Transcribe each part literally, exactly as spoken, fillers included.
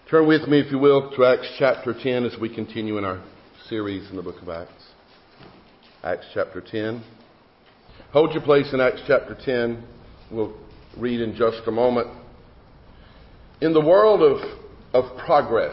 Turn with me, if you will, to Acts chapter ten as we continue in our series in the book of Acts. Acts chapter ten. Hold your place in Acts chapter ten. We'll read in just a moment. In the world of, of progress,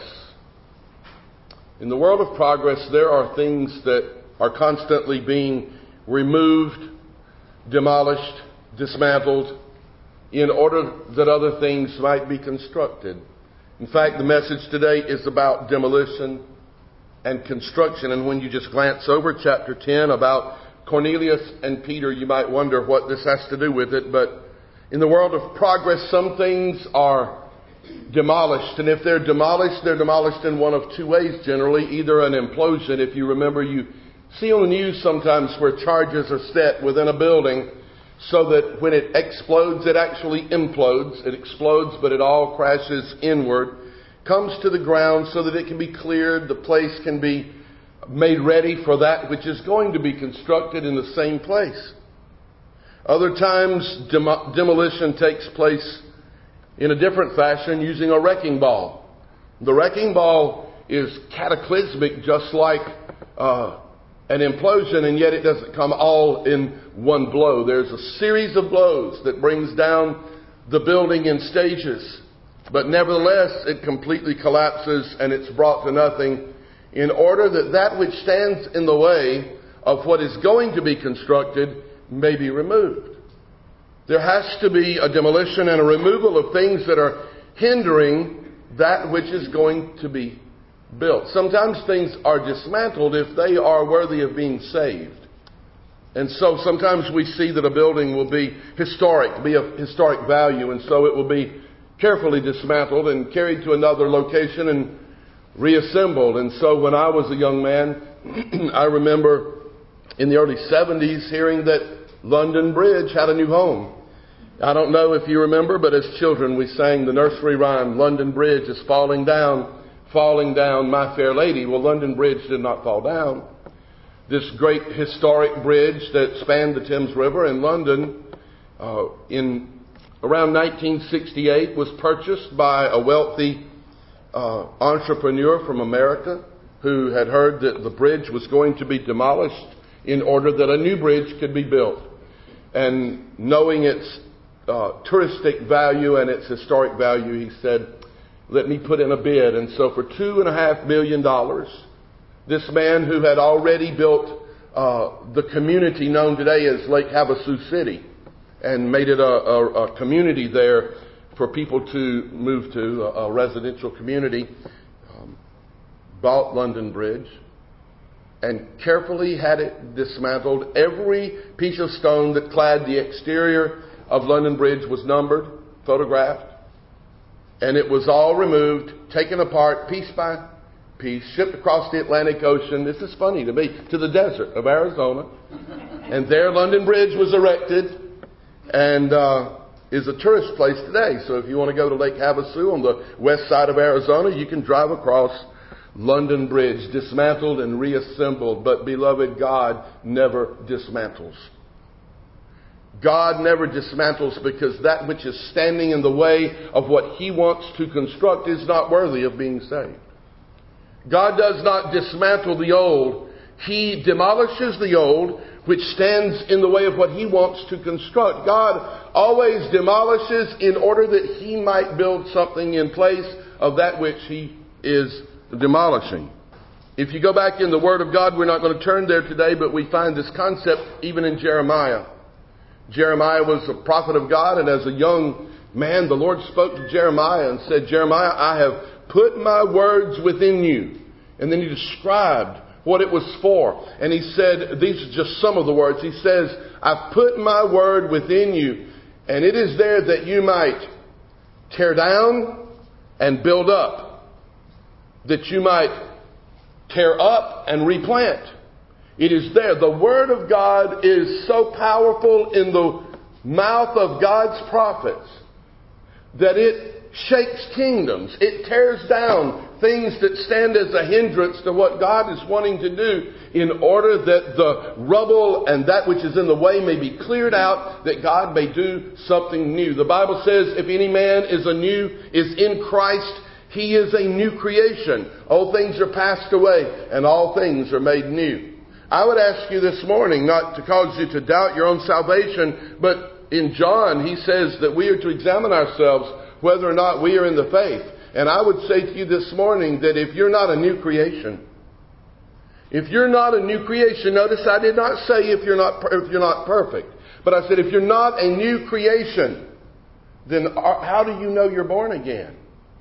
in the world of progress, there are things that are constantly being removed, demolished, dismantled, in order that other things might be constructed. In fact, the message today is about demolition and construction. And when you just glance over chapter ten about Cornelius and Peter, you might wonder what this has to do with it. But in the world of progress, some things are demolished. And if they're demolished, they're demolished in one of two ways generally. Either an implosion. If you remember, you see on the news sometimes where charges are set within a building so that when it explodes, it actually implodes. It explodes, but it all crashes inward, comes to the ground so that it can be cleared. The place can be made ready for that which is going to be constructed in the same place. Other times, dem- demolition takes place in a different fashion using a wrecking ball. The wrecking ball is cataclysmic, just like uh, an implosion, and yet it doesn't come all in one blow. There's a series of blows that brings down the building in stages. But nevertheless, it completely collapses and it's brought to nothing in order that that which stands in the way of what is going to be constructed may be removed. There has to be a demolition and a removal of things that are hindering that which is going to be built. Sometimes things are dismantled if they are worthy of being saved. And so sometimes we see that a building will be historic, be of historic value, and so it will be carefully dismantled and carried to another location and reassembled. And so when I was a young man, I remember in the early seventies hearing that London Bridge had a new home. I don't know if you remember, but as children we sang the nursery rhyme, London Bridge is falling down, falling down, my fair lady. Well, London Bridge did not fall down. This great historic bridge that spanned the Thames River in London uh, in around nineteen sixty-eight was purchased by a wealthy uh, entrepreneur from America who had heard that the bridge was going to be demolished in order that a new bridge could be built. And knowing its uh, touristic value and its historic value, he said, let me put in a bid. And so for two and a half million dollars, this man who had already built uh, the community known today as Lake Havasu City and made it a, a, a community there for people to move to, a, a residential community, um, bought London Bridge and carefully had it dismantled. Every piece of stone that clad the exterior of London Bridge was numbered, photographed, and it was all removed, taken apart piece by piece, shipped across the Atlantic Ocean. This is funny to me, to the desert of Arizona. And there London Bridge was erected and uh, is a tourist place today. So if you want to go to Lake Havasu on the west side of Arizona, you can drive across London Bridge, dismantled and reassembled. But beloved, God never dismantles. God never dismantles because that which is standing in the way of what He wants to construct is not worthy of being saved. God does not dismantle the old. He demolishes the old, which stands in the way of what He wants to construct. God always demolishes in order that He might build something in place of that which He is demolishing. If you go back in the Word of God, we're not going to turn there today, but we find this concept even in Jeremiah. Jeremiah was a prophet of God, and as a young man, the Lord spoke to Jeremiah and said, Jeremiah, I have put my words within you. And then He described what it was for. And He said, these are just some of the words. He says, I've put my word within you, and it is there that you might tear down and build up, that you might tear up and replant. It is there. The Word of God is so powerful in the mouth of God's prophets that it shakes kingdoms. It tears down things that stand as a hindrance to what God is wanting to do in order that the rubble and that which is in the way may be cleared out, that God may do something new. The Bible says if any man is anew, is in Christ, He is a new creation. Old things are passed away and all things are made new. I would ask you this morning not to cause you to doubt your own salvation, but in John he says that we are to examine ourselves whether or not we are in the faith. And I would say to you this morning that if you're not a new creation, if you're not a new creation, notice I did not say if you're not if you're not perfect, but I said if you're not a new creation, then how do you know you're born again?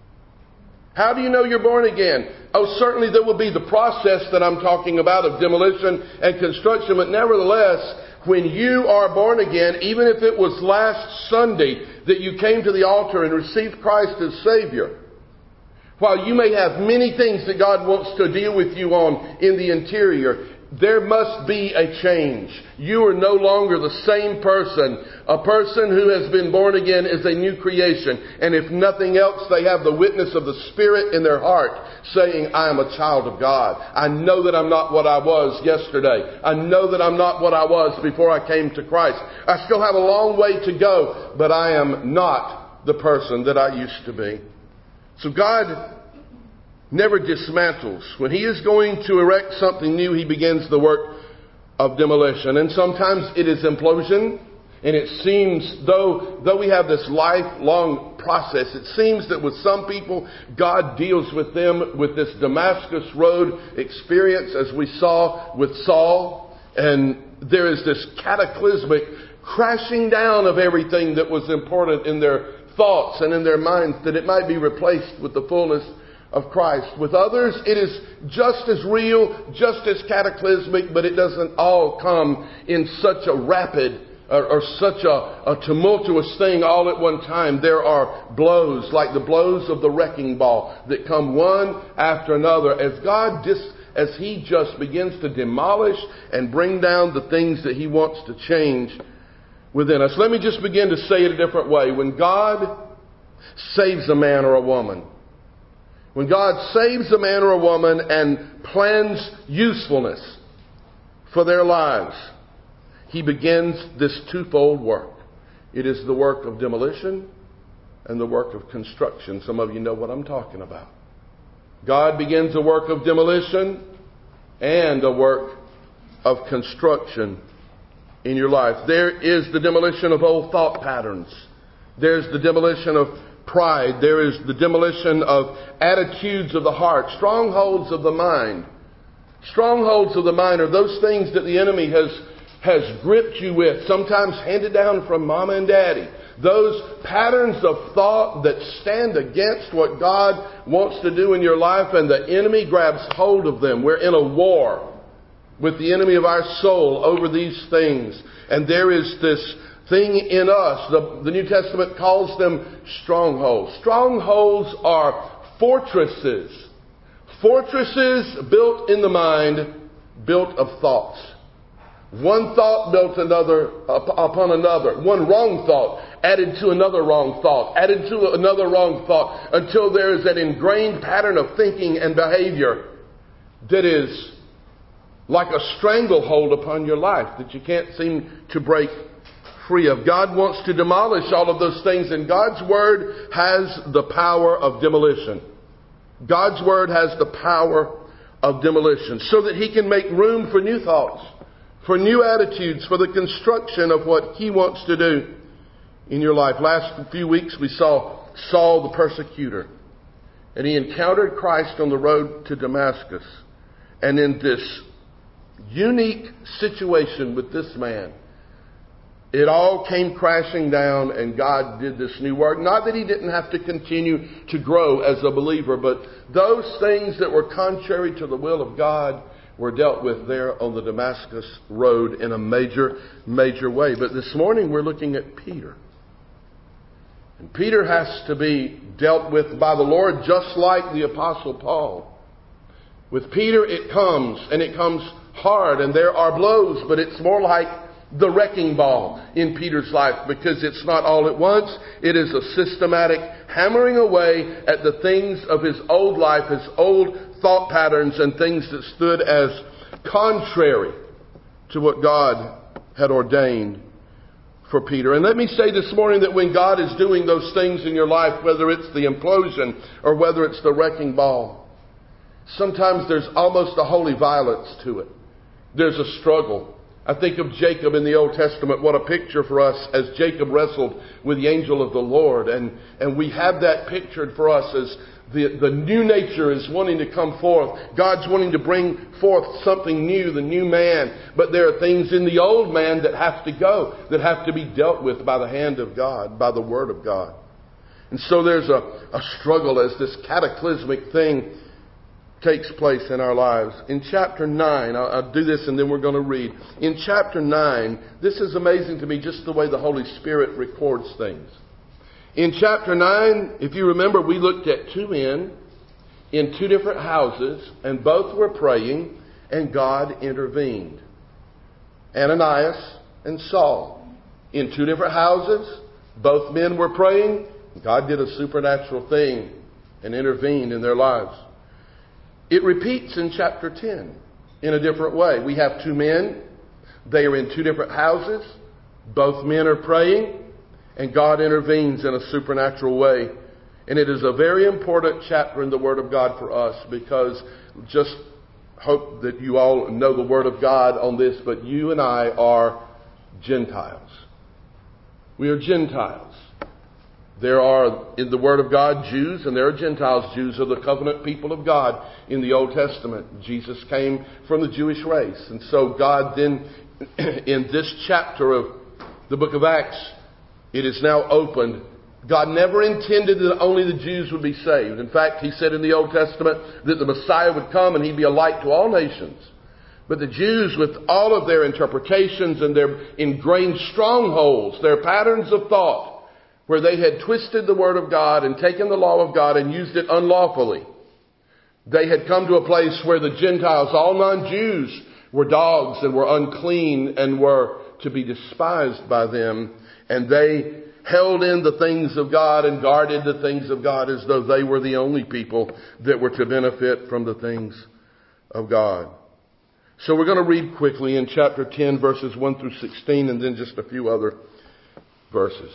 How do you know you're born again? Oh, certainly there will be the process that I'm talking about of demolition and construction, but nevertheless, when you are born again, even if it was last Sunday that you came to the altar and received Christ as Savior, while you may have many things that God wants to deal with you on in the interior, there must be a change. You are no longer the same person. A person who has been born again is a new creation. And if nothing else, they have the witness of the Spirit in their heart saying, I am a child of God. I know that I'm not what I was yesterday. I know that I'm not what I was before I came to Christ. I still have a long way to go, but I am not the person that I used to be. So God never dismantles. When He is going to erect something new, He begins the work of demolition. And sometimes it is implosion. And it seems, though, though we have this lifelong process, it seems that with some people, God deals with them with this Damascus Road experience, as we saw with Saul. And there is this cataclysmic crashing down of everything that was important in their thoughts and in their minds, that it might be replaced with the fullness of Christ. With others, it is just as real, just as cataclysmic, but it doesn't all come in such a rapid or, or such a, a tumultuous thing all at one time. There are blows, like the blows of the wrecking ball, that come one after another as God dis, as He just begins to demolish and bring down the things that He wants to change within us. Let me just begin to say it a different way. When God saves a man or a woman, when God saves a man or a woman and plans usefulness for their lives, He begins this twofold work. It is the work of demolition and the work of construction. Some of you know what I'm talking about. God begins a work of demolition and a work of construction in your life. There is the demolition of old thought patterns. There's the demolition of pride. There is the demolition of attitudes of the heart, strongholds of the mind. Strongholds of the mind are those things that the enemy has, has gripped you with, sometimes handed down from mama and daddy. Those patterns of thought that stand against what God wants to do in your life, and the enemy grabs hold of them. We're in a war with the enemy of our soul over these things. And there is this thing in us. The, the New Testament calls them strongholds. Strongholds are fortresses. Fortresses built in the mind, built of thoughts. One thought built another upon another. One wrong thought added to another wrong thought, added to another wrong thought, until there is an ingrained pattern of thinking and behavior that is like a stranglehold upon your life that you can't seem to break free of. God wants to demolish all of those things, and God's Word has the power of demolition. God's Word has the power of demolition so that He can make room for new thoughts, for new attitudes, for the construction of what He wants to do in your life. Last few weeks we saw Saul the persecutor, and he encountered Christ on the road to Damascus. And in this unique situation with this man, it all came crashing down, and God did this new work. Not that he didn't have to continue to grow as a believer, but those things that were contrary to the will of God were dealt with there on the Damascus Road in a major, major way. But this morning we're looking at Peter. And Peter has to be dealt with by the Lord just like the Apostle Paul. With Peter it comes, and it comes hard, and there are blows, but it's more like the wrecking ball in Peter's life, because it's not all at once. It is a systematic hammering away at the things of his old life, his old thought patterns, and things that stood as contrary to what God had ordained for Peter. And let me say this morning that when God is doing those things in your life, whether it's the implosion or whether it's the wrecking ball, sometimes there's almost a holy violence to it. There's a struggle. I think of Jacob in the Old Testament. What a picture for us as Jacob wrestled with the angel of the Lord. And, and we have that pictured for us as the, the new nature is wanting to come forth. God's wanting to bring forth something new, the new man. But there are things in the old man that have to go, that have to be dealt with by the hand of God, by the Word of God. And so there's a, a struggle as this cataclysmic thing takes place in our lives. In chapter nine, I'll, I'll do this and then we're going to read. In chapter nine, this is amazing to me, just the way the Holy Spirit records things. In chapter nine, if you remember, we looked at two men in two different houses, and both were praying, and God intervened. Ananias and Saul. In two different houses, both men were praying. God did a supernatural thing and intervened in their lives. It repeats in chapter ten in a different way. We have two men. They are in two different houses. Both men are praying, and God intervenes in a supernatural way. And it is a very important chapter in the Word of God for us, because just hope that you all know the Word of God on this, but you and I are Gentiles. We are Gentiles. There are, in the Word of God, Jews, and there are Gentiles. Jews are the covenant people of God in the Old Testament. Jesus came from the Jewish race. And so God then, in this chapter of the book of Acts, it is now opened. God never intended that only the Jews would be saved. In fact, He said in the Old Testament that the Messiah would come and He'd be a light to all nations. But the Jews, with all of their interpretations and their ingrained strongholds, their patterns of thought, where they had twisted the Word of God and taken the law of God and used it unlawfully. They had come to a place where the Gentiles, all non-Jews, were dogs and were unclean and were to be despised by them. And they held in the things of God and guarded the things of God as though they were the only people that were to benefit from the things of God. So we're going to read quickly in chapter ten, verses one through sixteen, and then just a few other verses.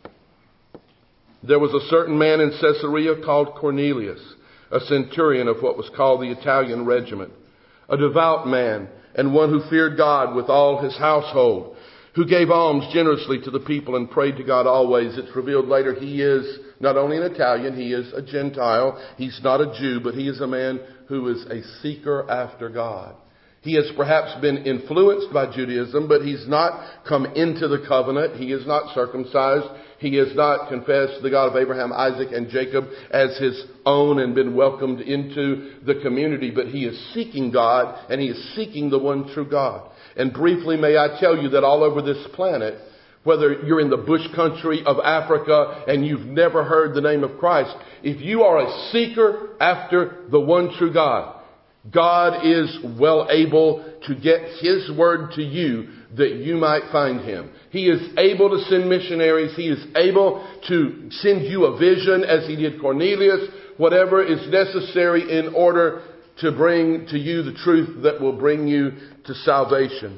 There was a certain man in Caesarea called Cornelius, a centurion of what was called the Italian regiment, a devout man and one who feared God with all his household, who gave alms generously to the people and prayed to God always. It's revealed later he is not only an Italian, he is a Gentile. He's not a Jew, but he is a man who is a seeker after God. He has perhaps been influenced by Judaism, but he's not come into the covenant. He is not circumcised. He has not confessed the God of Abraham, Isaac, and Jacob as his own and been welcomed into the community. But he is seeking God, and he is seeking the one true God. And briefly, may I tell you that all over this planet, whether you're in the bush country of Africa and you've never heard the name of Christ, if you are a seeker after the one true God, God is well able to get His word to you that you might find Him. He is able to send missionaries. He is able to send you a vision as He did Cornelius, whatever is necessary in order to bring to you the truth that will bring you to salvation.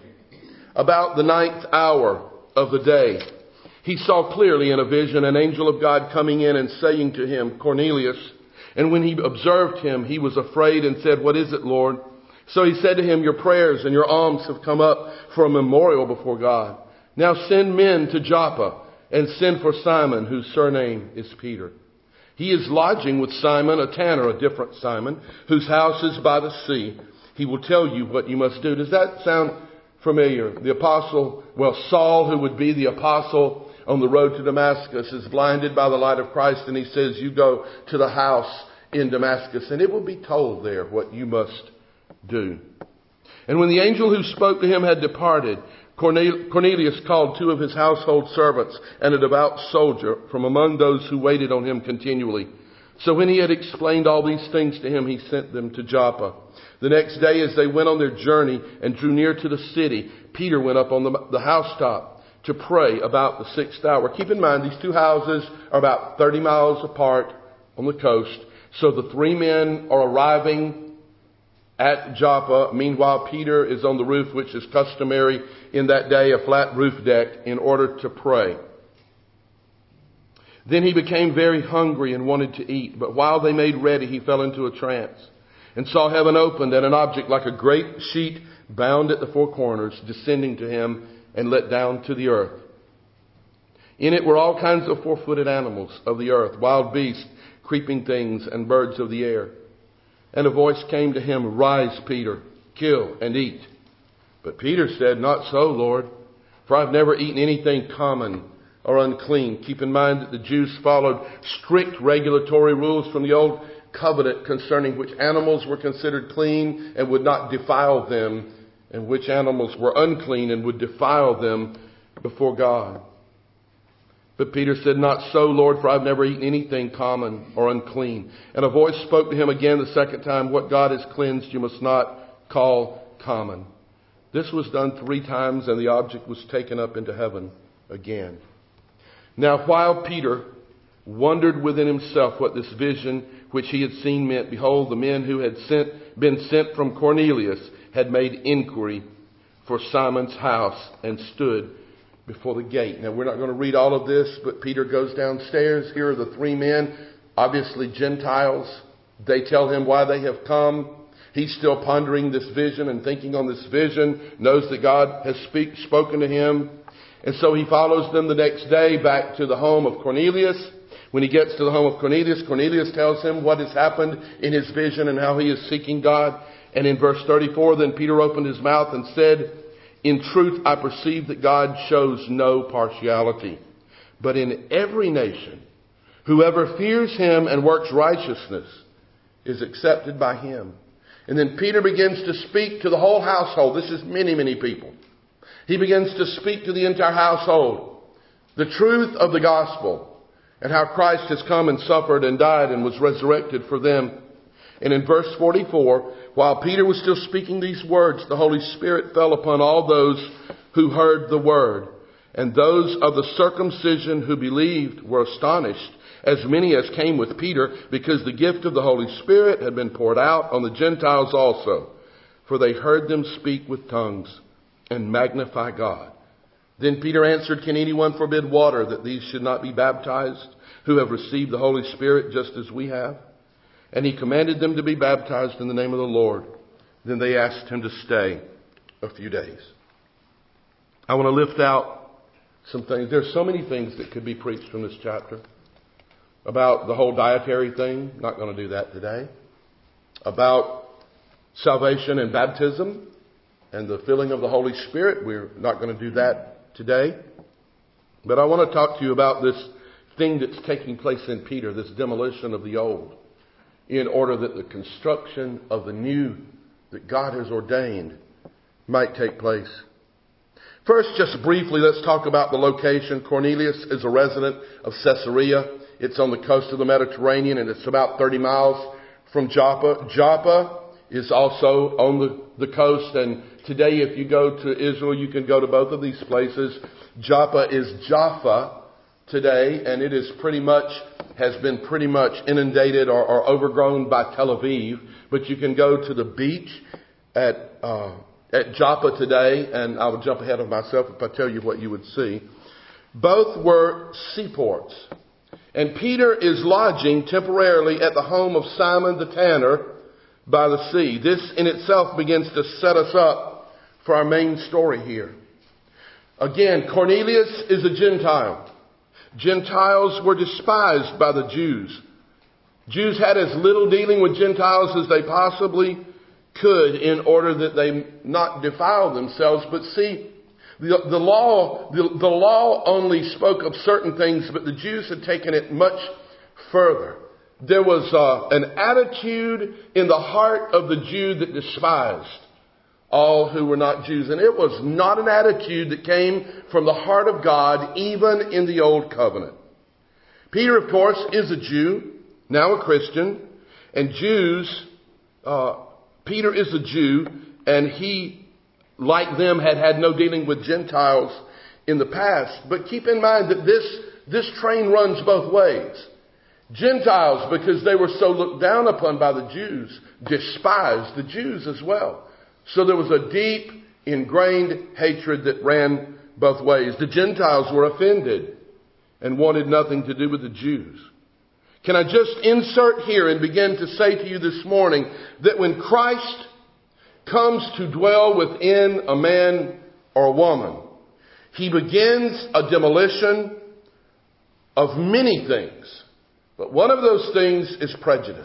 About the ninth hour of the day, he saw clearly in a vision an angel of God coming in and saying to him, Cornelius. And when he observed him, he was afraid and said, What is it, Lord? So he said to him, Your prayers and your alms have come up for a memorial before God. Now send men to Joppa and send for Simon, whose surname is Peter. He is lodging with Simon, a tanner, a different Simon, whose house is by the sea. He will tell you what you must do. Does that sound familiar? The apostle, well, Saul, who would be the apostle on the road to Damascus, is blinded by the light of Christ, and he says, you go to the house in Damascus, and it will be told there what you must do. And when the angel who spoke to him had departed, Cornelius called two of his household servants and a devout soldier from among those who waited on him continually. So when he had explained all these things to him, he sent them to Joppa. The next day, as they went on their journey and drew near to the city, Peter went up on the, the housetop to pray about the sixth hour. Keep in mind, these two houses are about thirty miles apart on the coast. So the three men are arriving at Joppa. Meanwhile, Peter is on the roof, which is customary in that day, a flat roof deck, in order to pray. Then he became very hungry and wanted to eat. But while they made ready, he fell into a trance and saw heaven opened and an object like a great sheet bound at the four corners descending to him and let down to the earth. In it were all kinds of four-footed animals of the earth, wild beasts, creeping things, and birds of the air. And a voice came to him, "Rise, Peter, kill and eat." But Peter said, "Not so, Lord, for I've never eaten anything common or unclean." Keep in mind that the Jews followed strict regulatory rules from the Old Covenant concerning which animals were considered clean and would not defile them, and which animals were unclean and would defile them before God. But Peter said, "Not so, Lord, for I've never eaten anything common or unclean." And a voice spoke to him again the second time, "What God has cleansed, you must not call common." This was done three times, and the object was taken up into heaven again. Now, while Peter wondered within himself what this vision which he had seen meant, behold, the men who had sent, been sent from Cornelius had made inquiry for Simon's house and stood before the gate. Now, we're not going to read all of this, but Peter goes downstairs. Here are the three men, obviously Gentiles. They tell him why they have come. He's still pondering this vision and thinking on this vision, knows that God has speak, spoken to him. And so he follows them the next day back to the home of Cornelius. When he gets to the home of Cornelius, Cornelius tells him what has happened in his vision and how he is seeking God. And in verse thirty-four, then Peter opened his mouth and said, "In truth, I perceive that God shows no partiality, but in every nation, whoever fears him and works righteousness is accepted by him." And then Peter begins to speak to the whole household. This is many, many people. He begins to speak to the entire household the truth of the gospel and how Christ has come and suffered and died and was resurrected for them. And in verse forty-four, while Peter was still speaking these words, the Holy Spirit fell upon all those who heard the word. And those of the circumcision who believed were astonished, as many as came with Peter, because the gift of the Holy Spirit had been poured out on the Gentiles also. For they heard them speak with tongues and magnify God. Then Peter answered, "Can anyone forbid water that these should not be baptized, who have received the Holy Spirit just as we have?" And he commanded them to be baptized in the name of the Lord. Then they asked him to stay a few days. I want to lift out some things. There's so many things that could be preached from this chapter. About the whole dietary thing. Not going to do that today. About salvation and baptism and the filling of the Holy Spirit. We're not going to do that today. But I want to talk to you about this thing that's taking place in Peter, this demolition of the old, in order that the construction of the new that God has ordained might take place. First, just briefly, let's talk about the location. Cornelius is a resident of Caesarea. It's on the coast of the Mediterranean, and it's about thirty miles from Joppa. Joppa is also on the, the coast, and today if you go to Israel, you can go to both of these places. Joppa is Jaffa today, and it is pretty much, has been pretty much inundated or, or overgrown by Tel Aviv. But you can go to the beach at uh, at Joppa today, and I would jump ahead of myself if I tell you what you would see. Both were seaports. And Peter is lodging temporarily at the home of Simon the tanner by the sea. This in itself begins to set us up for our main story here. Again, Cornelius is a Gentile. Gentiles were despised by the Jews. Jews had as little dealing with Gentiles as they possibly could in order that they not defile themselves. But see, the, the law the, the law only spoke of certain things, but the Jews had taken it much further. There was uh, an attitude in the heart of the Jew that despised all who were not Jews. And it was not an attitude that came from the heart of God, even in the Old Covenant. Peter, of course, is a Jew, now a Christian. And Jews, uh, Peter is a Jew, and he, like them, had had no dealing with Gentiles in the past. But keep in mind that this, this train runs both ways. Gentiles, because they were so looked down upon by the Jews, despised the Jews as well. So there was a deep, ingrained hatred that ran both ways. The Gentiles were offended and wanted nothing to do with the Jews. Can I just insert here and begin to say to you this morning that when Christ comes to dwell within a man or a woman, He begins a demolition of many things. But one of those things is prejudice.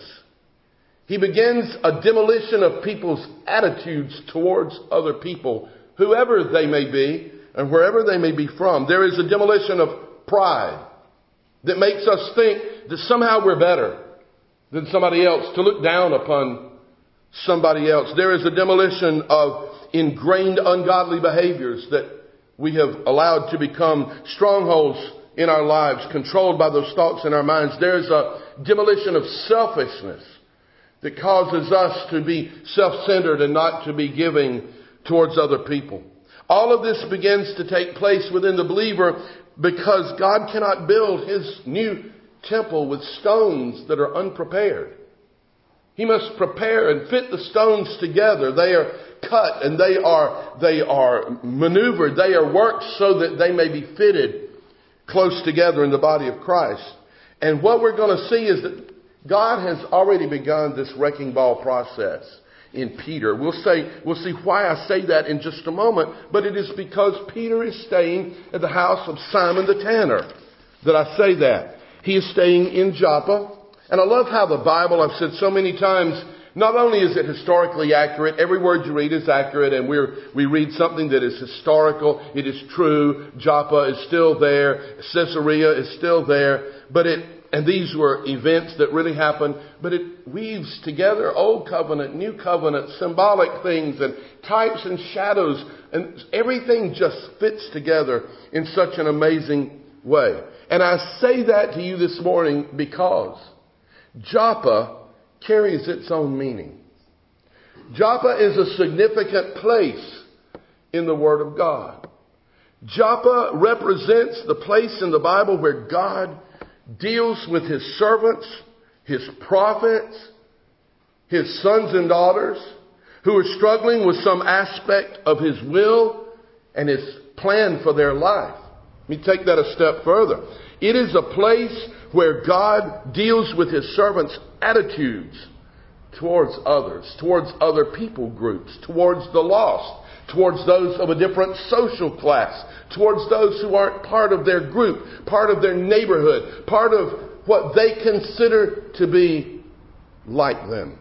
He begins a demolition of people's attitudes towards other people, whoever they may be and wherever they may be from. There is a demolition of pride that makes us think that somehow we're better than somebody else, to look down upon somebody else. There is a demolition of ingrained ungodly behaviors that we have allowed to become strongholds in our lives, controlled by those thoughts in our minds. There is a demolition of selfishness that causes us to be self-centered and not to be giving towards other people. All of this begins to take place within the believer because God cannot build His new temple with stones that are unprepared. He must prepare and fit the stones together. They are cut and they are, they are maneuvered. They are worked so that they may be fitted close together in the body of Christ. And what we're going to see is that God has already begun this wrecking ball process in Peter. We'll say, we'll see why I say that in just a moment, but it is because Peter is staying at the house of Simon the tanner that I say that. He is staying in Joppa. And I love how the Bible, I've said so many times, not only is it historically accurate, every word you read is accurate, and we're, we read something that is historical, it is true, Joppa is still there, Caesarea is still there, but it, and these were events that really happened, but it weaves together Old Covenant, New Covenant, symbolic things, and types and shadows, and everything just fits together in such an amazing way. And I say that to you this morning because Joppa carries its own meaning. Joppa is a significant place in the Word of God. Joppa represents the place in the Bible where God deals with His servants, His prophets, His sons and daughters who are struggling with some aspect of His will and His plan for their life. Let me take that a step further. It is a place where God deals with His servants' attitudes towards others, towards other people groups, towards the lost, towards those of a different social class, towards those who aren't part of their group, part of their neighborhood, part of what they consider to be like them.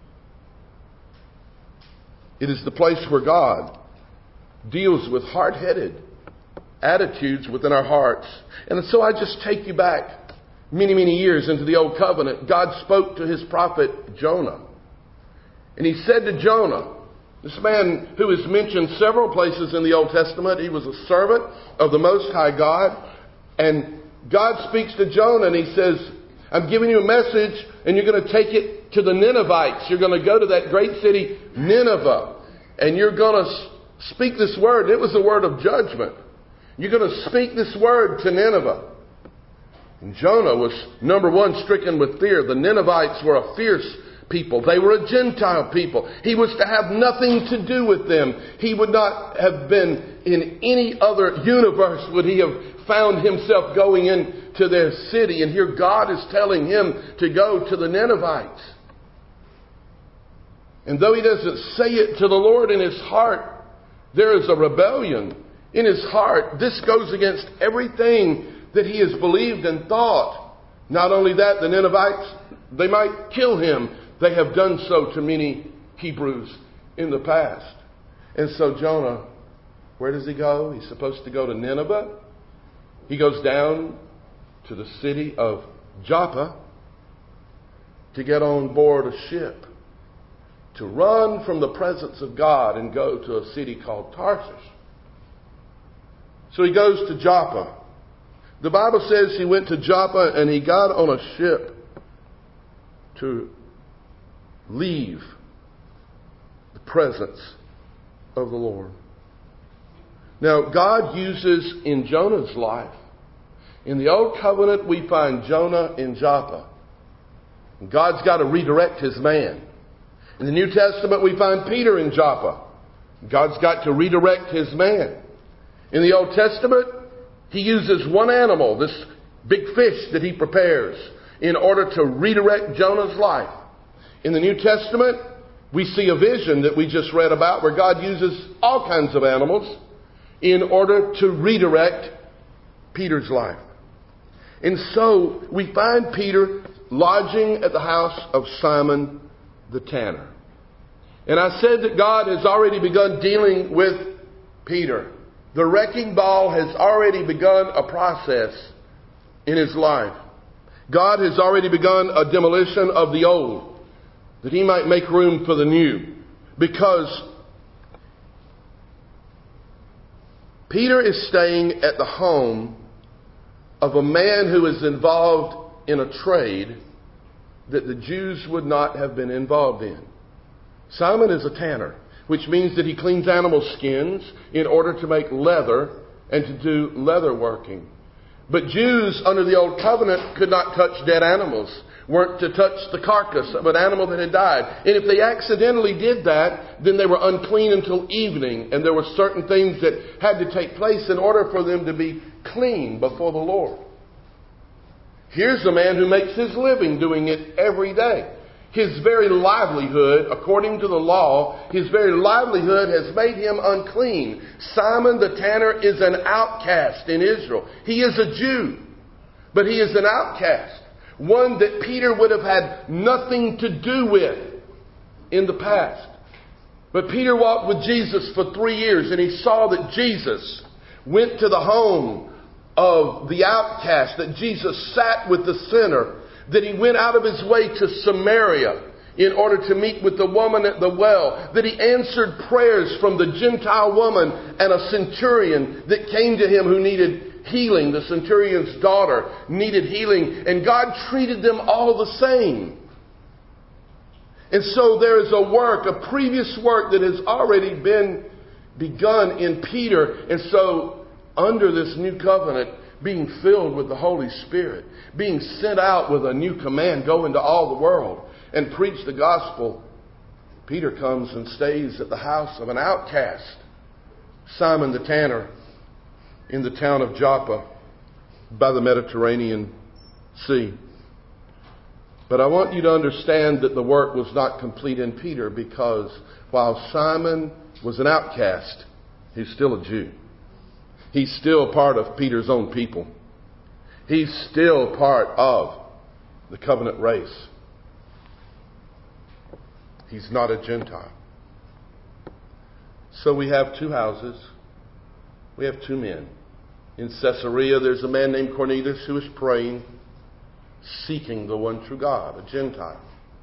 It is the place where God deals with hard-headed attitudes within our hearts. And so I just take you back many, many years into the Old Covenant. God spoke to His prophet Jonah. And He said to Jonah, this man who is mentioned several places in the Old Testament, he was a servant of the Most High God. And God speaks to Jonah and He says, I'm giving you a message and you're going to take it to the Ninevites. You're going to go to that great city, Nineveh. And you're going to speak this word. It was a word of judgment. You're going to speak this word to Nineveh. And Jonah was, number one, stricken with fear. The Ninevites were a fierce people. They were a Gentile people. He was to have nothing to do with them. He would not have been in any other universe would he have found himself going into their city. And here God is telling him to go to the Ninevites. And though he doesn't say it to the Lord in his heart, there is a rebellion in his heart. This goes against everything that he has believed and thought. Not only that, the Ninevites, they might kill him. They have done so to many Hebrews in the past. And so Jonah, where does he go? He's supposed to go to Nineveh. He goes down to the city of Joppa to get on board a ship, to run from the presence of God and go to a city called Tarshish. So he goes to Joppa. The Bible says he went to Joppa and he got on a ship to leave the presence of the Lord. Now, God uses in Jonah's life, in the Old Covenant we find Jonah in Joppa. God's got to redirect His man. In the New Testament, we find Peter in Joppa. God's got to redirect His man. In the Old Testament, He uses one animal, this big fish that He prepares, in order to redirect Jonah's life. In the New Testament, we see a vision that we just read about where God uses all kinds of animals in order to redirect Peter's life. And so we find Peter lodging at the house of Simon the tanner. And I said that God has already begun dealing with Peter. The wrecking ball has already begun a process in his life. God has already begun a demolition of the old, that He might make room for the new. Because Peter is staying at the home of a man who is involved in a trade that the Jews would not have been involved in. Simon is a tanner, which means that he cleans animal skins in order to make leather and to do leather working. But Jews under the Old Covenant could not touch dead animals, weren't to touch the carcass of an animal that had died. And if they accidentally did that, then they were unclean until evening. And there were certain things that had to take place in order for them to be clean before the Lord. Here's a man who makes his living doing it every day. His very livelihood, according to the law, his very livelihood has made him unclean. Simon the tanner is an outcast in Israel. He is a Jew, but he is an outcast. One that Peter would have had nothing to do with in the past. But Peter walked with Jesus for three years and he saw that Jesus went to the home of the outcast, that Jesus sat with the sinner, that He went out of His way to Samaria in order to meet with the woman at the well, that He answered prayers from the Gentile woman and a centurion that came to Him who needed healing. The centurion's daughter needed healing, and God treated them all the same. And so there is a work, a previous work that has already been begun in Peter. And so under this new covenant, being filled with the Holy Spirit, being sent out with a new command, go into all the world and preach the gospel, Peter comes and stays at the house of an outcast, Simon the tanner, in the town of Joppa by the Mediterranean Sea. But I want you to understand that the work was not complete in Peter, because while Simon was an outcast, he's still a Jew. He's still part of Peter's own people. He's still part of the covenant race. He's not a Gentile. So we have two houses. We have two men. In Caesarea, there's a man named Cornelius who is praying, seeking the one true God, a Gentile.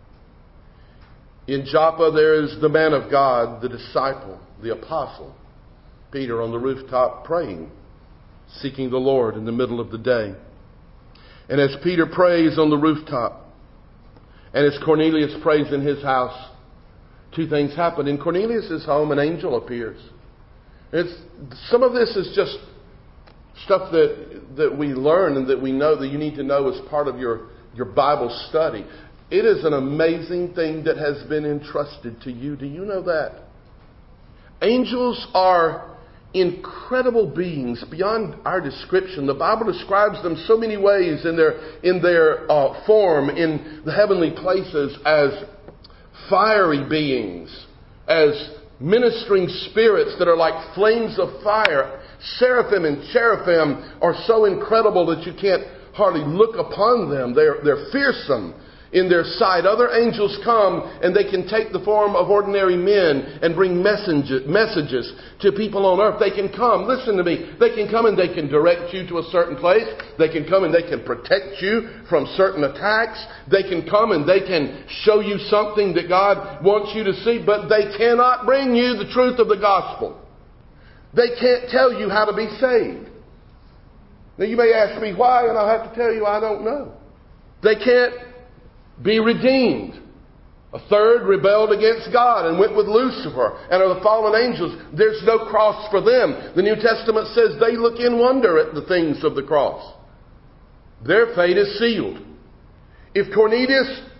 In Joppa, there is the man of God, the disciple, the apostle, Peter, on the rooftop praying, seeking the Lord in the middle of the day. And as Peter prays on the rooftop, and as Cornelius prays in his house, two things happen. In Cornelius' home, an angel appears. It's, some of this is just stuff that, that we learn and that we know, that you need to know as part of your, your Bible study. It is an amazing thing that has been entrusted to you. Do you know that? Angels are incredible beings beyond our description. The Bible describes them so many ways in their in their uh, form in the heavenly places as fiery beings, as ministering spirits that are like flames of fire. Seraphim and cherubim are so incredible that you can't hardly look upon them. They're, they're fearsome in their sight. Other angels come and they can take the form of ordinary men and bring messages, messages to people on earth. They can come, listen to me, they can come and they can direct you to a certain place. They can come and they can protect you from certain attacks. They can come and they can show you something that God wants you to see, but they cannot bring you the truth of the gospel. They can't tell you how to be saved. Now you may ask me why, and I'll have to tell you I don't know. They can't be redeemed. A third rebelled against God and went with Lucifer and are the fallen angels. There's no cross for them. The New Testament says they look in wonder at the things of the cross. Their fate is sealed. If Cornelius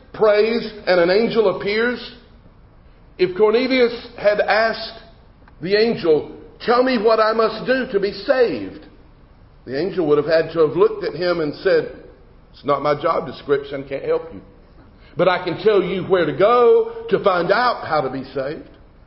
prays and an angel appears. If Cornelius had asked the angel, tell me what I must do to be saved, the angel would have had to have looked at him and said, it's not my job description, can't help you. But I can tell you where to go to find out how to be saved.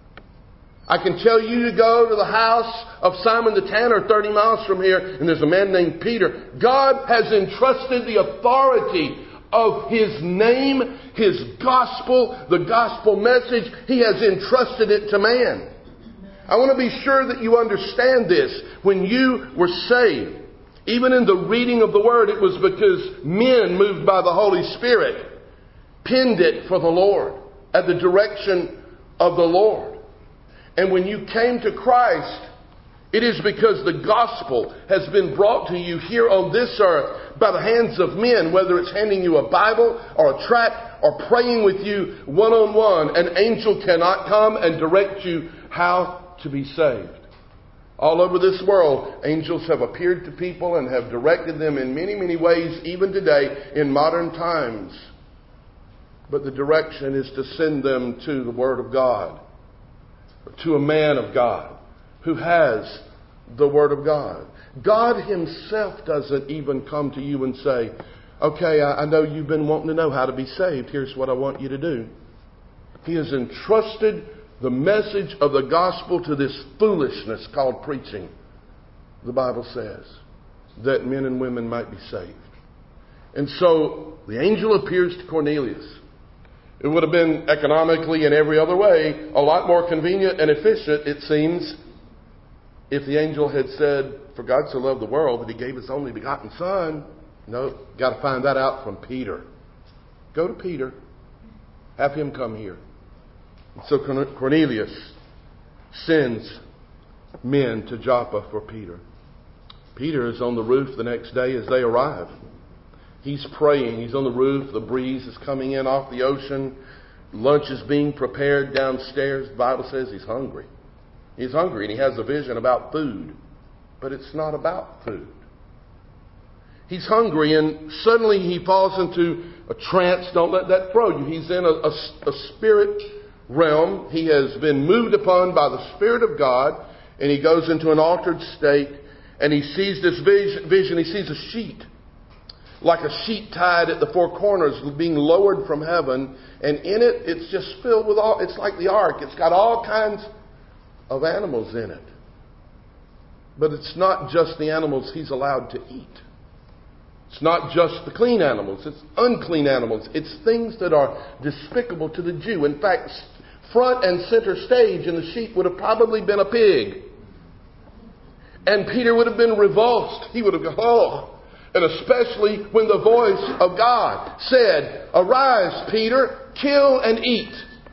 I can tell you to go to the house of Simon the Tanner thirty miles from here, and there's a man named Peter. God has entrusted the authority of His name, His gospel, the gospel message. He has entrusted it to man. I want to be sure that you understand this. When you were saved, even in the reading of the Word, it was because men moved by the Holy Spirit penned it for the Lord at the direction of the Lord. And when you came to Christ, it is because the gospel has been brought to you here on this earth by the hands of men, whether it's handing you a Bible or a tract or praying with you one-on-one. An angel cannot come and direct you how to be saved. All over this world, angels have appeared to people and have directed them in many, many ways, even today in modern times. But the direction is to send them to the Word of God, to a man of God who has the Word of God. God Himself doesn't even come to you and say, okay, I know you've been wanting to know how to be saved. Here's what I want you to do. He has entrusted the message of the gospel to this foolishness called preaching, the Bible says, that men and women might be saved. And so the angel appears to Cornelius. It would have been economically and every other way a lot more convenient and efficient, it seems, if the angel had said, for God so loved the world that He gave His only begotten Son. No, got to find that out from Peter. Go to Peter. Have him come here. And so Cornelius sends men to Joppa for Peter. Peter is on the roof the next day as they arrive. He's praying. He's on the roof. The breeze is coming in off the ocean. Lunch is being prepared downstairs. The Bible says he's hungry. He's hungry and he has a vision about food. But it's not about food. He's hungry and suddenly he falls into a trance. Don't let that throw you. He's in a, a, a spirit realm. He has been moved upon by the Spirit of God, and he goes into an altered state, and he sees this vision. He sees a sheet, like a sheet tied at the four corners, being lowered from heaven, and in it, it's just filled with all, it's like the ark. It's got all kinds of animals in it. But it's not just the animals he's allowed to eat. It's not just the clean animals. It's unclean animals. It's things that are despicable to the Jew. In fact, front and center stage in the sheet would have probably been a pig. And Peter would have been revulsed. He would have gone, oh. And especially when the voice of God said, arise, Peter, kill and eat.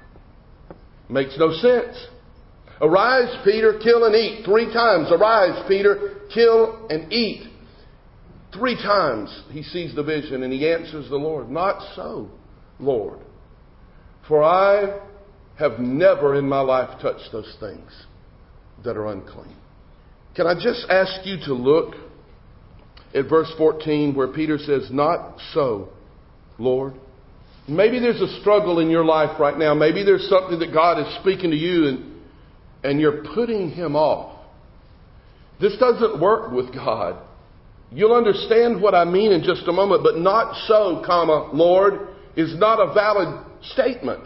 Makes no sense. Arise, Peter, kill and eat. Three times. Arise, Peter, kill and eat. Three times he sees the vision and he answers the Lord, not so, Lord. For I have never in my life touched those things that are unclean. Can I just ask you to look at verse fourteen where Peter says, not so, Lord. Maybe there's a struggle in your life right now. Maybe there's something that God is speaking to you and, and you're putting Him off. This doesn't work with God. You'll understand what I mean in just a moment, but not so, comma, Lord, is not a valid statement.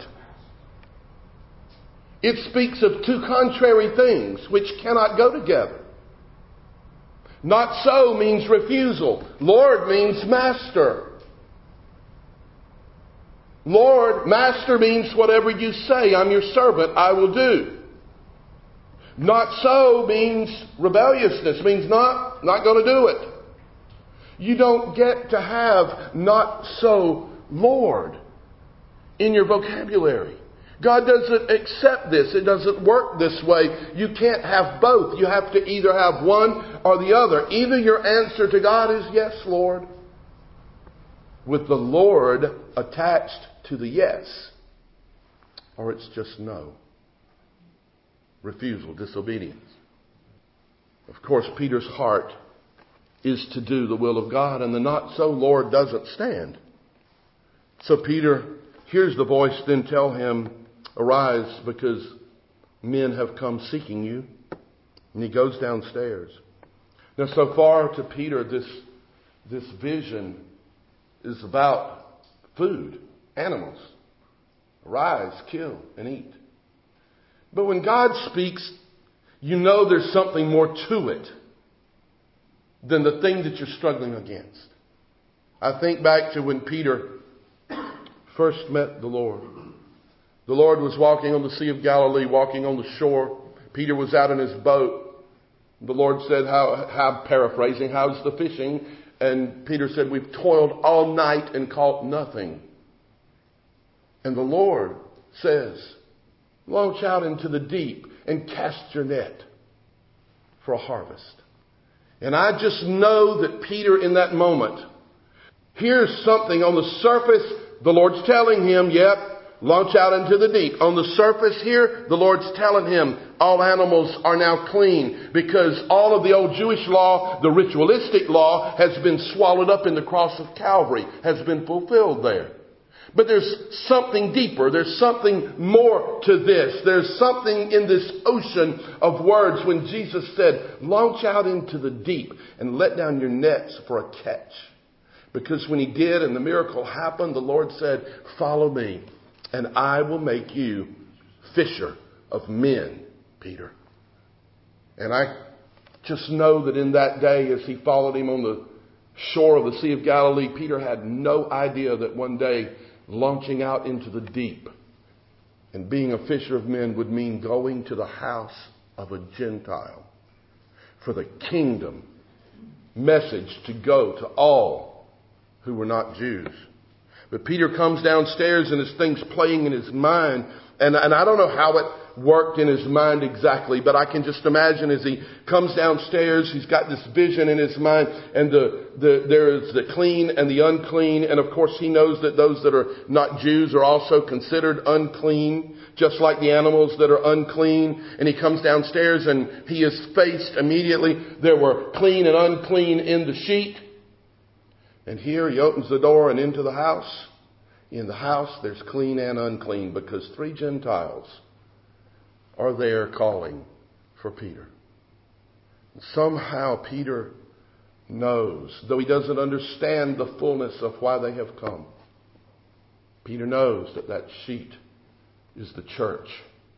It speaks of two contrary things which cannot go together. Not so means refusal. Lord means master. Lord, master means whatever you say. I'm your servant. I will do. Not so means rebelliousness. Means not, not going to do it. You don't get to have not so, Lord, in your vocabulary. God doesn't accept this. It doesn't work this way. You can't have both. You have to either have one or the other. Either your answer to God is yes, Lord, with the Lord attached to the yes, or it's just no. Refusal, disobedience. Of course, Peter's heart is to do the will of God, and the not so, Lord doesn't stand. So Peter hears the voice then tell him, "Arise, because men have come seeking you." And he goes downstairs. Now, so far to Peter, this, this vision is about food, animals. Arise, kill, and eat. But when God speaks, you know there's something more to it than the thing that you're struggling against. I think back to when Peter first met the Lord. The Lord was walking on the Sea of Galilee, walking on the shore. Peter was out in his boat. The Lord said, how, how paraphrasing, how's the fishing? And Peter said, we've toiled all night and caught nothing. And the Lord says, launch out into the deep and cast your net for a harvest. And I just know that Peter in that moment hears something on the surface. The Lord's telling him, yep, launch out into the deep. On the surface here, the Lord's telling him all animals are now clean because all of the old Jewish law, the ritualistic law, has been swallowed up in the cross of Calvary, has been fulfilled there. But there's something deeper. There's something more to this. There's something in this ocean of words when Jesus said, launch out into the deep and let down your nets for a catch. Because when he did and the miracle happened, the Lord said, follow me and I will make you fisher of men, Peter. And I just know that in that day as he followed him on the shore of the Sea of Galilee, Peter had no idea that one day launching out into the deep and being a fisher of men would mean going to the house of a Gentile for the kingdom message to go to all who were not Jews. But Peter comes downstairs and his thing's playing in his mind. And, and I don't know how it worked in his mind exactly, but I can just imagine as he comes downstairs, he's got this vision in his mind, and the, the there is the clean and the unclean, and of course he knows that those that are not Jews are also considered unclean, just like the animals that are unclean. And he comes downstairs and he is faced immediately. There were clean and unclean in the sheet. And here he opens the door and into the house. In the house there's clean and unclean because three Gentiles are there calling for Peter. And somehow Peter knows, though he doesn't understand the fullness of why they have come, Peter knows that that sheet is the church.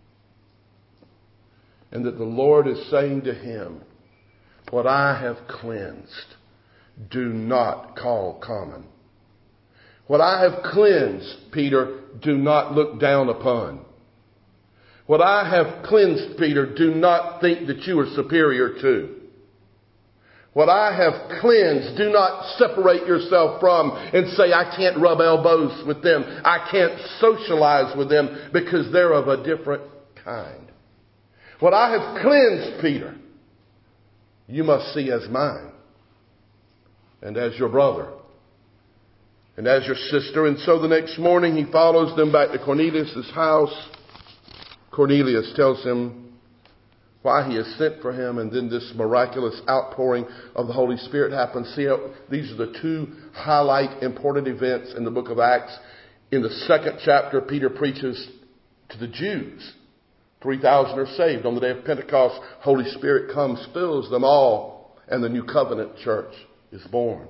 And that the Lord is saying to him, what I have cleansed, do not call common. What I have cleansed, Peter, do not look down upon. What I have cleansed, Peter, do not think that you are superior to. What I have cleansed, do not separate yourself from and say, I can't rub elbows with them. I can't socialize with them because they're of a different kind. What I have cleansed, Peter, you must see as mine and as your brother and as your sister. And so the next morning he follows them back to Cornelius' house. Cornelius tells him why he has sent for him, and then this miraculous outpouring of the Holy Spirit happens. See, these are the two highlight important events in the book of Acts. In the second chapter, Peter preaches to the Jews. three thousand are saved. On the day of Pentecost, Holy Spirit comes, fills them all, and the new covenant church is born.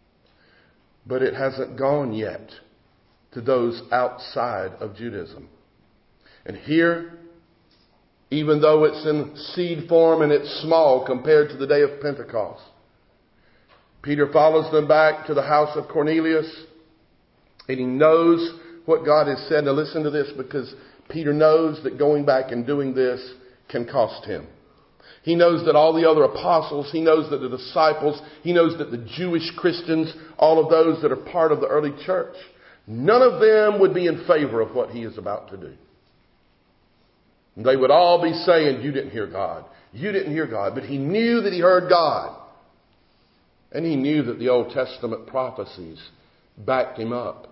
But it hasn't gone yet to those outside of Judaism. And here, even though it's in seed form and it's small compared to the day of Pentecost, Peter follows them back to the house of Cornelius, and he knows what God has said. Now listen to this, because Peter knows that going back and doing this can cost him. He knows that all the other apostles, he knows that the disciples, he knows that the Jewish Christians, all of those that are part of the early church, none of them would be in favor of what he is about to do. They would all be saying, you didn't hear God. You didn't hear God. But he knew that he heard God. And he knew that the Old Testament prophecies backed him up.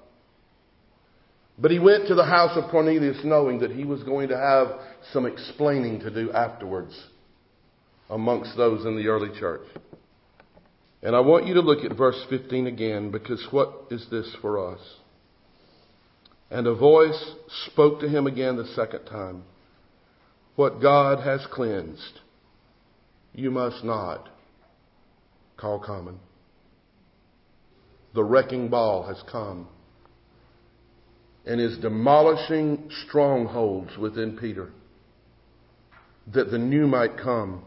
But he went to the house of Cornelius knowing that he was going to have some explaining to do afterwards amongst those in the early church. And I want you to look at verse fifteen again, because what is this for us? And a voice spoke to him again the second time. What God has cleansed, you must not call common. The wrecking ball has come and is demolishing strongholds within Peter, that the new might come.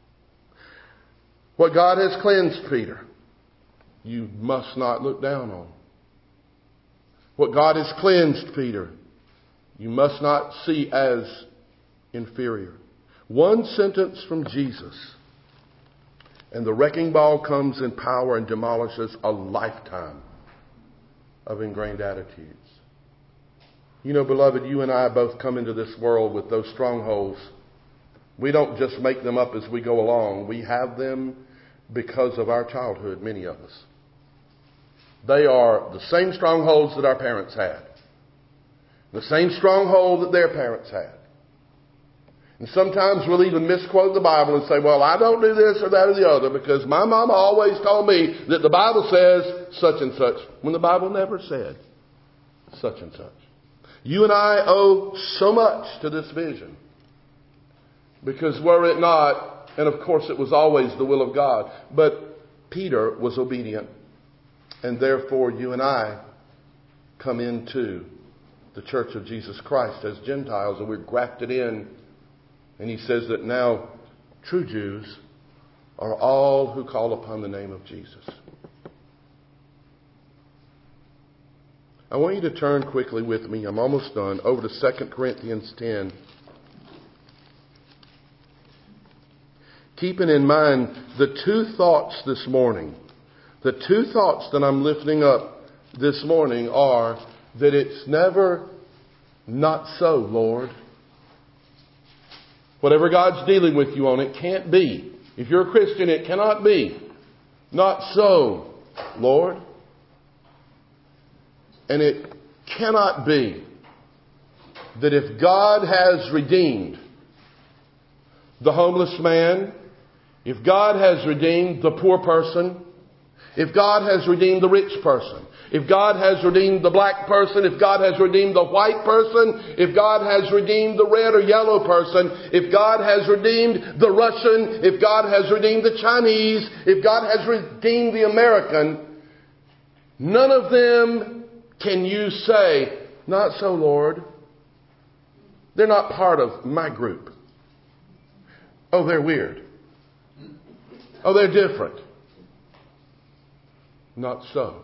What God has cleansed, Peter, you must not look down on. What God has cleansed, Peter, you must not see as inferior. One sentence from Jesus, and the wrecking ball comes in power and demolishes a lifetime of ingrained attitudes. You know, beloved, you and I both come into this world with those strongholds. We don't just make them up as we go along. We have them because of our childhood, many of us. They are the same strongholds that our parents had. The same stronghold that their parents had. And sometimes we'll even misquote the Bible and say, well, I don't do this or that or the other because my mama always told me that the Bible says such and such, when the Bible never said such and such. You and I owe so much to this vision. Because were it not, and of course it was always the will of God, but Peter was obedient. And therefore you and I come into the church of Jesus Christ as Gentiles, and we're grafted in. And he says that now true Jews are all who call upon the name of Jesus. I want you to turn quickly with me, I'm almost done, over to Second Corinthians ten. Keeping in mind the two thoughts this morning. The two thoughts that I'm lifting up this morning are that it's never not so, Lord. Whatever God's dealing with you on, it can't be. If you're a Christian, it cannot be. Not so, Lord. And it cannot be that if God has redeemed the homeless man, if God has redeemed the poor person, if God has redeemed the rich person, if God has redeemed the black person, if God has redeemed the white person, if God has redeemed the red or yellow person, if God has redeemed the Russian, if God has redeemed the Chinese, if God has redeemed the American, none of them can you say, not so, Lord. They're not part of my group. Oh, they're weird. Oh, they're different. Not so.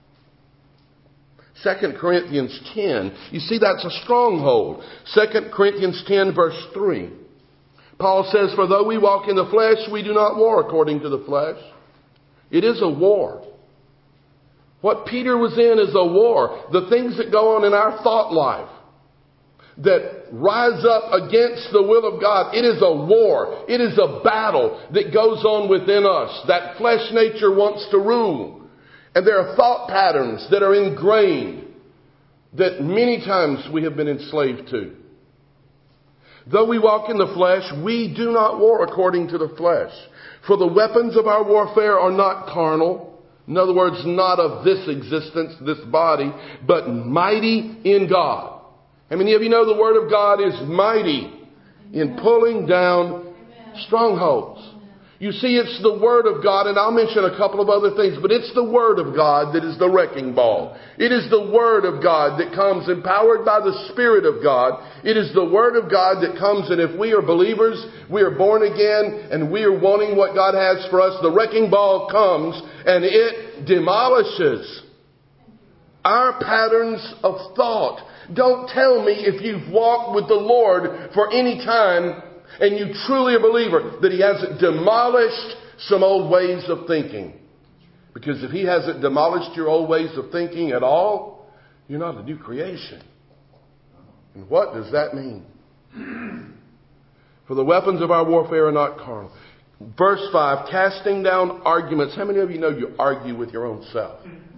Second Corinthians ten. You see, that's a stronghold. Second Corinthians ten verse three. Paul says, for though we walk in the flesh, we do not war according to the flesh. It is a war. What Peter was in is a war. The things that go on in our thought life that rise up against the will of God, it is a war. It is a battle that goes on within us. That flesh nature wants to rule. And there are thought patterns that are ingrained that many times we have been enslaved to. Though we walk in the flesh, we do not war according to the flesh. For the weapons of our warfare are not carnal. In other words, not of this existence, this body, but mighty in God. How many of you know the Word of God is mighty in pulling down strongholds? You see, it's the Word of God, and I'll mention a couple of other things, but it's the Word of God that is the wrecking ball. It is the Word of God that comes empowered by the Spirit of God. It is the Word of God that comes, and if we are believers, we are born again, and we are wanting what God has for us, the wrecking ball comes, and it demolishes our patterns of thought. Don't tell me if you've walked with the Lord for any time and you truly a believer that He hasn't demolished some old ways of thinking. Because if He hasn't demolished your old ways of thinking at all, you're not a new creation. And what does that mean? For the weapons of our warfare are not carnal. Verse five, casting down arguments. How many of you know you argue with your own self?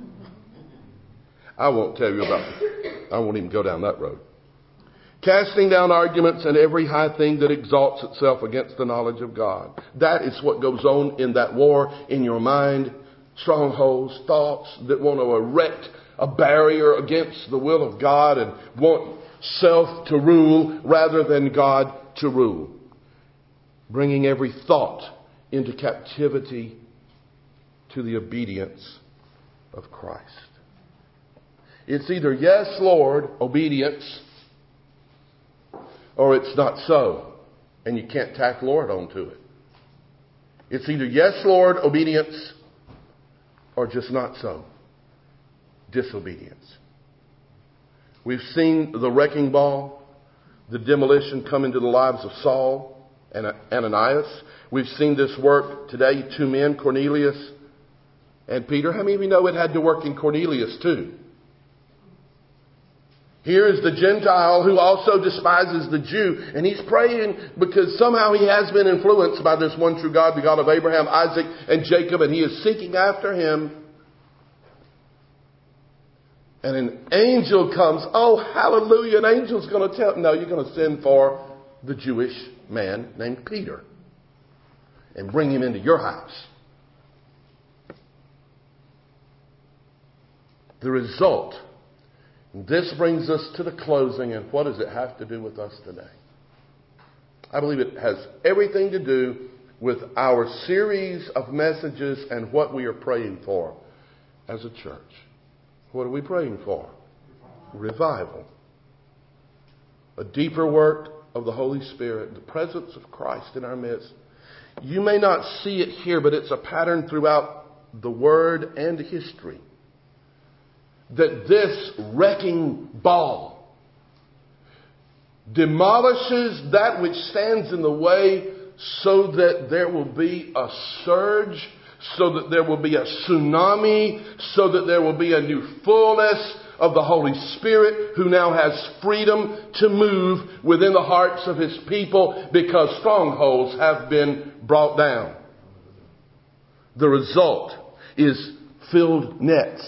I won't tell you about it. I won't even go down that road. Casting down arguments and every high thing that exalts itself against the knowledge of God. That is what goes on in that war in your mind. Strongholds, thoughts that want to erect a barrier against the will of God and want self to rule rather than God to rule. Bringing every thought into captivity to the obedience of Christ. It's either yes, Lord, obedience, or it's not so. And you can't tack Lord onto it. It's either yes, Lord, obedience, or just not so. Disobedience. We've seen the wrecking ball, the demolition come into the lives of Saul and Ananias. We've seen this work today, two men, Cornelius and Peter. How many of you know it had to work in Cornelius too? Here is the Gentile who also despises the Jew. And he's praying because somehow he has been influenced by this one true God, the God of Abraham, Isaac, and Jacob. And he is seeking after him. And an angel comes. Oh, hallelujah. An angel's going to tell. No, you're going to send for the Jewish man named Peter. And bring him into your house. The result. This brings us to the closing, and what does it have to do with us today? I believe it has everything to do with our series of messages and what we are praying for as a church. What are we praying for? Revival. A deeper work of the Holy Spirit, the presence of Christ in our midst. You may not see it here, but it's a pattern throughout the Word and history. That this wrecking ball demolishes that which stands in the way so that there will be a surge, so that there will be a tsunami, so that there will be a new fullness of the Holy Spirit who now has freedom to move within the hearts of His people because strongholds have been brought down. The result is filled nets.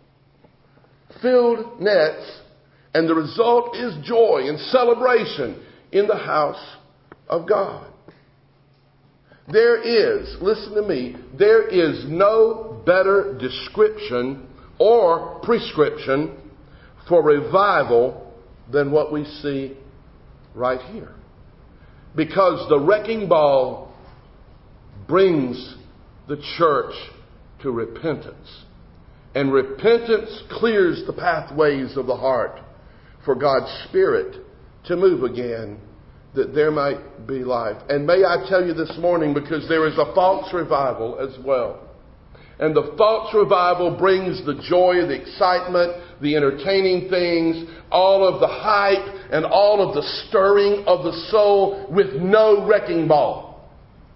Filled nets, and the result is joy and celebration in the house of God. There is, listen to me, there is no better description or prescription for revival than what we see right here. Because the wrecking ball brings the church to repentance. And repentance clears the pathways of the heart for God's Spirit to move again, that there might be life. And may I tell you this morning, because there is a false revival as well. And the false revival brings the joy, the excitement, the entertaining things, all of the hype and all of the stirring of the soul with no wrecking ball.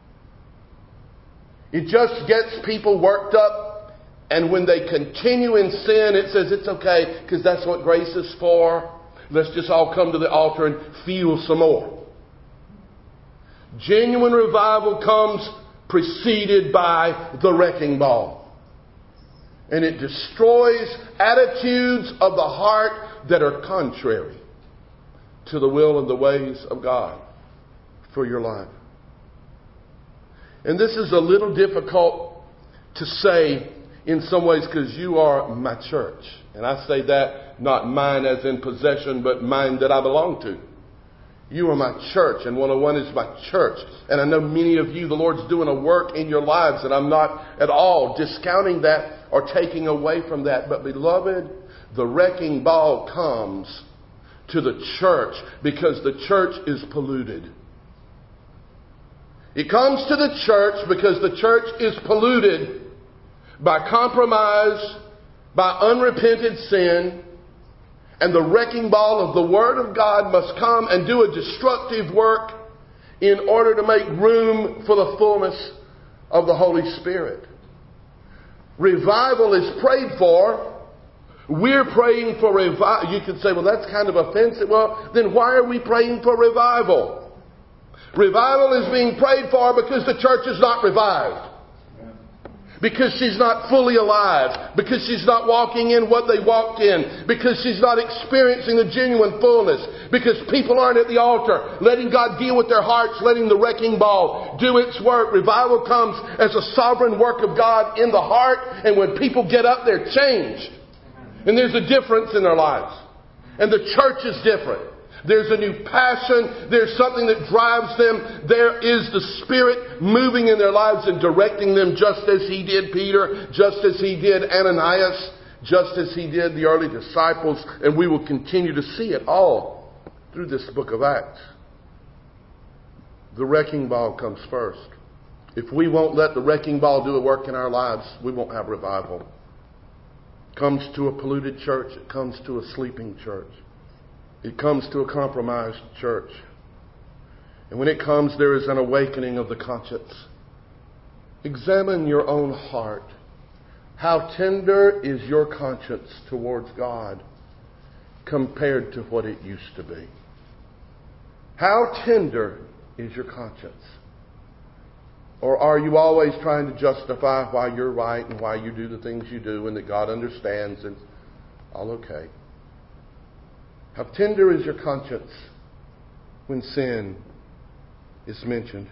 It just gets people worked up. And when they continue in sin, it says it's okay because that's what grace is for. Let's just all come to the altar and feel some more. Genuine revival comes preceded by the wrecking ball. And it destroys attitudes of the heart that are contrary to the will and the ways of God for your life. And this is a little difficult to say in some ways, because you are my church. And I say that not mine as in possession, but mine that I belong to. You are my church, and one oh one is my church. And I know many of you, the Lord's doing a work in your lives, and I'm not at all discounting that or taking away from that. But beloved, the wrecking ball comes to the church because the church is polluted. It comes to the church because the church is polluted by compromise, by unrepented sin, and the wrecking ball of the Word of God must come and do a destructive work in order to make room for the fullness of the Holy Spirit. Revival is prayed for. We're praying for revival. You could say, well, that's kind of offensive. Well, then why are we praying for revival? Revival is being prayed for because the church is not revived. Because she's not fully alive. Because she's not walking in what they walked in. Because she's not experiencing the genuine fullness. Because people aren't at the altar letting God deal with their hearts, letting the wrecking ball do its work. Revival comes as a sovereign work of God in the heart. And when people get up, they're changed. And there's a difference in their lives. And the church is different. There's a new passion. There's something that drives them. There is the Spirit moving in their lives and directing them just as He did Peter, just as He did Ananias, just as He did the early disciples. And we will continue to see it all through this book of Acts. The wrecking ball comes first. If we won't let the wrecking ball do a work in our lives, we won't have revival. It comes to a polluted church. It comes to a sleeping church. It comes to a compromised church. And when it comes, there is an awakening of the conscience. Examine your own heart. How tender is your conscience towards God compared to what it used to be? How tender is your conscience? Or are you always trying to justify why you're right and why you do the things you do and that God understands and all okay? How tender is your conscience when sin is mentioned?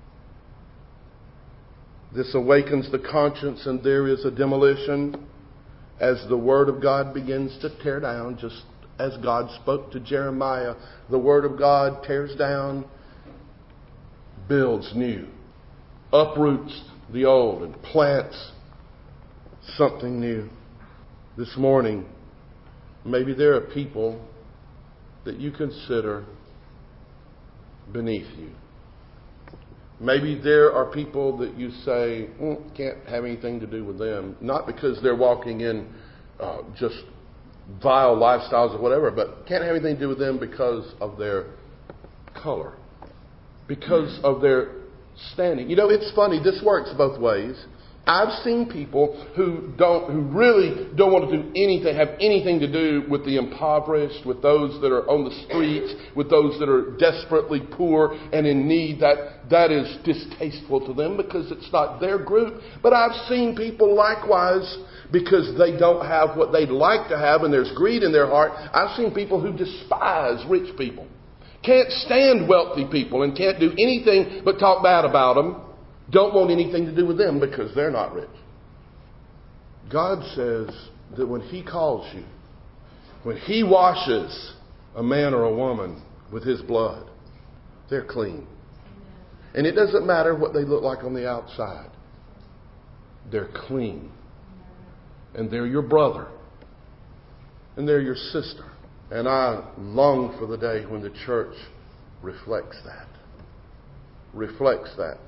This awakens the conscience, and there is a demolition as the Word of God begins to tear down, just as God spoke to Jeremiah. The Word of God tears down, builds new, uproots the old, and plants something new. This morning, maybe there are people that you consider beneath you. Maybe there are people that you say, mm, can't have anything to do with them. Not because they're walking in uh, just vile lifestyles or whatever, but can't have anything to do with them because of their color. Because of their standing. You know, it's funny. This works both ways. I've seen people who don't, who really don't want to do anything, have anything to do with the impoverished, with those that are on the streets, with those that are desperately poor and in need. That, that is distasteful to them because it's not their group. But I've seen people likewise, because they don't have what they'd like to have and there's greed in their heart. I've seen people who despise rich people. Can't stand wealthy people and can't do anything but talk bad about them. Don't want anything to do with them because they're not rich. God says that when He calls you, when He washes a man or a woman with His blood, they're clean. And it doesn't matter what they look like on the outside. They're clean. And they're your brother. And they're your sister. And I long for the day when the church reflects that. Reflects that.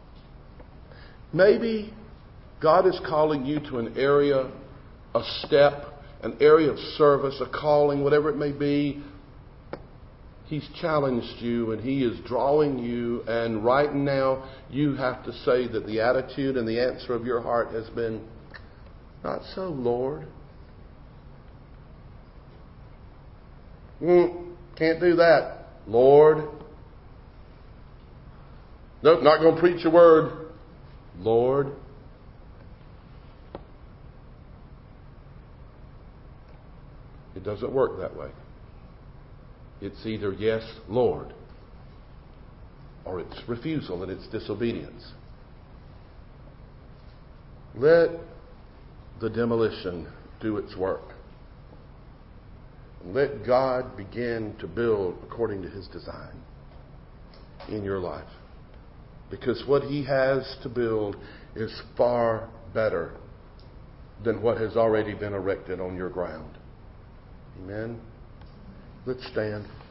Maybe God is calling you to an area, a step, an area of service, a calling, whatever it may be. He's challenged you and He is drawing you. And right now you have to say that the attitude and the answer of your heart has been, not so, Lord. Mm, can't do that, Lord. Nope, not going to preach a word, Lord. It doesn't work that way. It's either yes, Lord, or it's refusal and it's disobedience. Let the demolition do its work. Let God begin to build according to His design in your life. Because what He has to build is far better than what has already been erected on your ground. Amen? Let's stand.